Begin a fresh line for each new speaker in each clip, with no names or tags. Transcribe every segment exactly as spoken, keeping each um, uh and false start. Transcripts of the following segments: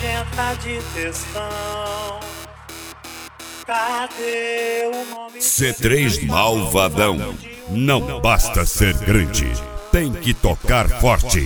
nojenta de textão. Cadê o nome?
C três Malvadão. Não basta ser grande, tem que tocar forte.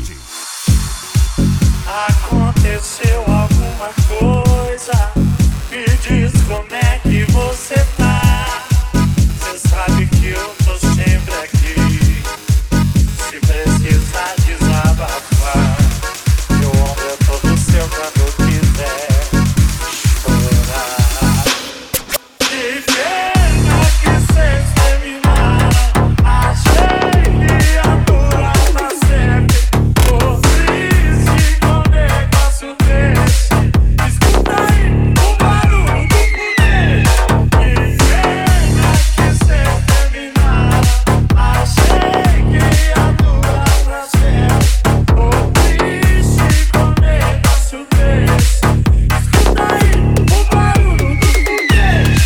Aconteceu alguma coisa? Me diz como é que você tá. Cê sabe que eu tô sempre aqui. Se precisar desabafar, meu ombro é todo seu quando eu quiser chorar. Que pena que cês terminaram. Achei que ia durar pra sempre. Tô triste com um negócio desse. Escuta aí o barulho do foguete. Que pena que cês terminaram. Achei que ia durar pra sempre. Tô triste com um negócio desse. Escuta aí o barulho do foguete.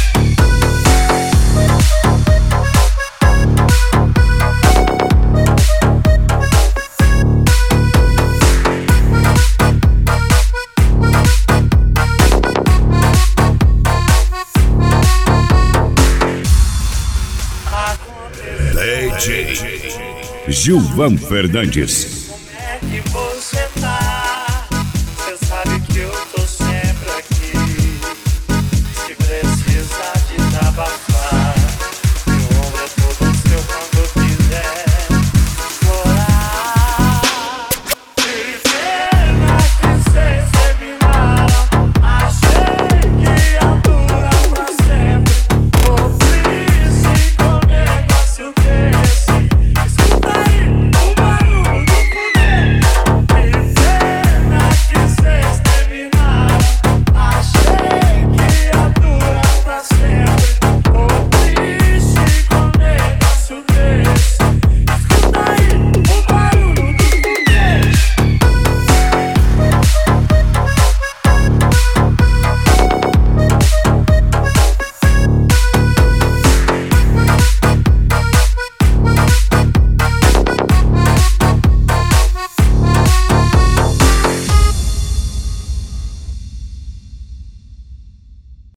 D J Gilvan Fernandes.
Como é que você